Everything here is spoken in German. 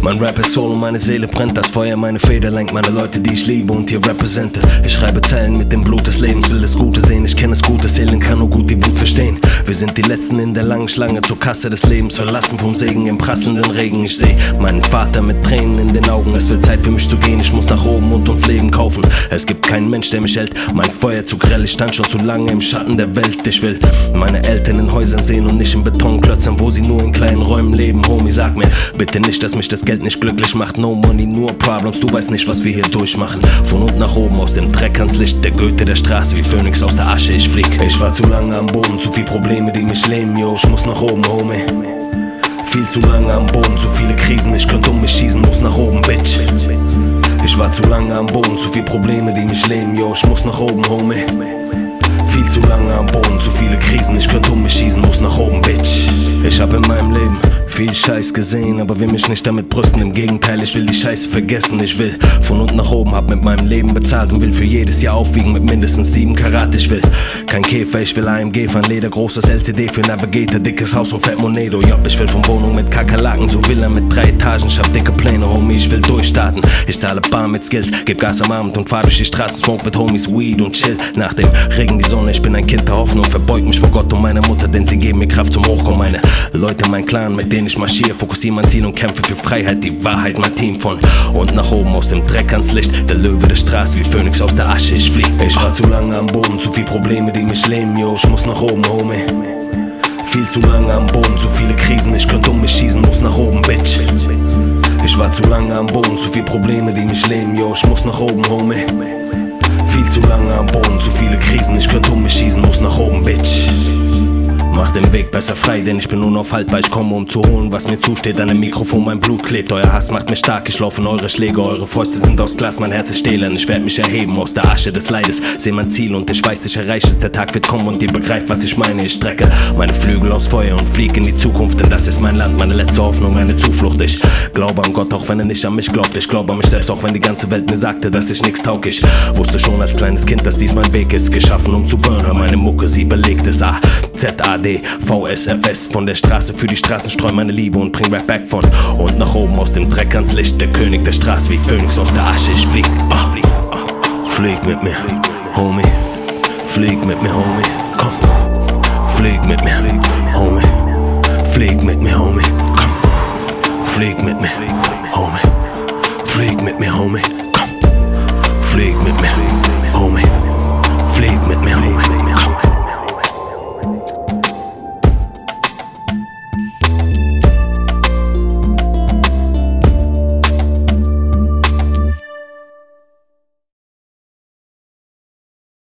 Mein Rap ist Solo, meine Seele brennt, das Feuer, meine Feder lenkt meine Leute, die ich liebe und hier represente. Ich schreibe Zeilen mit dem Blut des Lebens, will das Gute sehen, ich kenne das Gute zählen, kann nur gut die Wut verstehen. Wir sind die Letzten in der langen Schlange zur Kasse des Lebens, verlassen vom Segen im prasselnden Regen. Ich seh meinen Vater mit Tränen in den Augen, es wird Zeit für mich zu gehen, ich muss nach oben und uns Leben kaufen. Es gibt keinen Mensch, der mich hält, mein Feuer zu grell, ich stand schon zu lange im Schatten der Welt. Ich will meine Eltern in Häusern sehen und nicht in Betonklötzern, wo sie nur in kleinen Räumen leben. Homie, sag mir bitte nicht, dass mich das Geld nicht glücklich macht. No money, nur Problems, du weißt nicht, was wir hier durchmachen. Von unten nach oben, aus dem Dreck ans Licht, der Goethe der Straße, wie Phönix aus der Asche, ich flieg. Ich war zu lange am Boden, zu viel Probleme, die mich lähmen, yo, ich muss nach oben, Homie. Viel zu lange am Boden, zu viele Krisen, ich könnte mich schießen, muss nach oben, Bitch. Ich war zu lange am Boden, zu viele Probleme, die mich lähmen, yo, ich muss nach oben, Homie. Viel zu lange am Boden, zu viele Krisen, ich könnte mich schießen, muss nach oben, Bitch. Ich hab in meinem Leben viel Scheiß gesehen, aber will mich nicht damit brüsten, im Gegenteil, ich will die Scheiße vergessen. Ich will von unten nach oben, hab mit meinem Leben bezahlt und will für jedes Jahr aufwiegen mit mindestens 7 Karat. Ich will kein Käfer, ich will AMG fahren, Leder, großes LCD für Navigator, dickes Haus und Fett Monedo. Job, ich will von Wohnung mit Kakerlaken zu Villa mit 3 Etagen, ich hab dicke Pläne, Homie, ich will durchstarten. Ich zahle bar mit Skills, geb Gas am Abend und fahr durch die Straßen, smoke mit Homies Weed und chill. Nach dem Regen die Sonne, ich bin ein Kind der Hoffnung, verbeug mich vor Gott und meiner Mutter, denn sie geben mir Kraft zum Hochkommen. Meine Leute, mein Clan, mit denen ich marschiere, fokussiere mein Ziel und kämpfe für Freiheit, die Wahrheit, mein Team von und nach oben, aus dem Dreck ans Licht, der Löwe der Straße, wie Phönix aus der Asche, ich flieg. Ich war zu lange am Boden, zu viel Probleme, die mich lähmen, yo, ich muss nach oben, Homie. Viel zu lange am Boden, zu viele Krisen, ich könnte mich schießen, muss nach oben, Bitch. Ich war zu lange am Boden, zu viele Probleme, die mich lähmen, yo, ich muss nach oben, Homie. Viel zu lange am Boden, zu viele Krisen, ich könnte mich schießen, muss nach oben, Bitch. Mach den Weg besser frei, denn ich bin unaufhaltbar. Ich komme, um zu holen, was mir zusteht. An dem Mikrofon mein Blut klebt. Euer Hass macht mich stark, ich laufe in eure Schläge. Eure Fäuste sind aus Glas, mein Herz ist stählern. Ich werde mich erheben aus der Asche des Leides. Seh mein Ziel und ich weiß, ich erreiche es. Der Tag wird kommen und ihr begreift, was ich meine. Ich strecke meine Flügel aus Feuer und fliege in die Zukunft. Denn das ist mein Land, meine letzte Hoffnung, meine Zuflucht. Ich glaube an Gott, auch wenn er nicht an mich glaubt. Ich glaube an mich selbst, auch wenn die ganze Welt mir sagte, dass ich nichts taug. Ich wusste schon als kleines Kind, dass dies mein Weg ist. Geschaffen, um zu burnen, meine Mucke, sie belegt es. A-Z-A-D-V-S-F-S. Von der Straße für die Straßen streu meine Liebe und bring Rap back von und nach oben, aus dem Dreck ans Licht. Der König der Straße, wie Phönix aus der Asche, ich flieg. Flieg mit mir, Homie. Flieg mit mir, Homie. Komm. Flieg mit mir, Homie. Flieg mit mir, Homie. Komm. Flieg mit mir, Homie. Flieg mit mir, Homie. Komm. Flieg mit mir.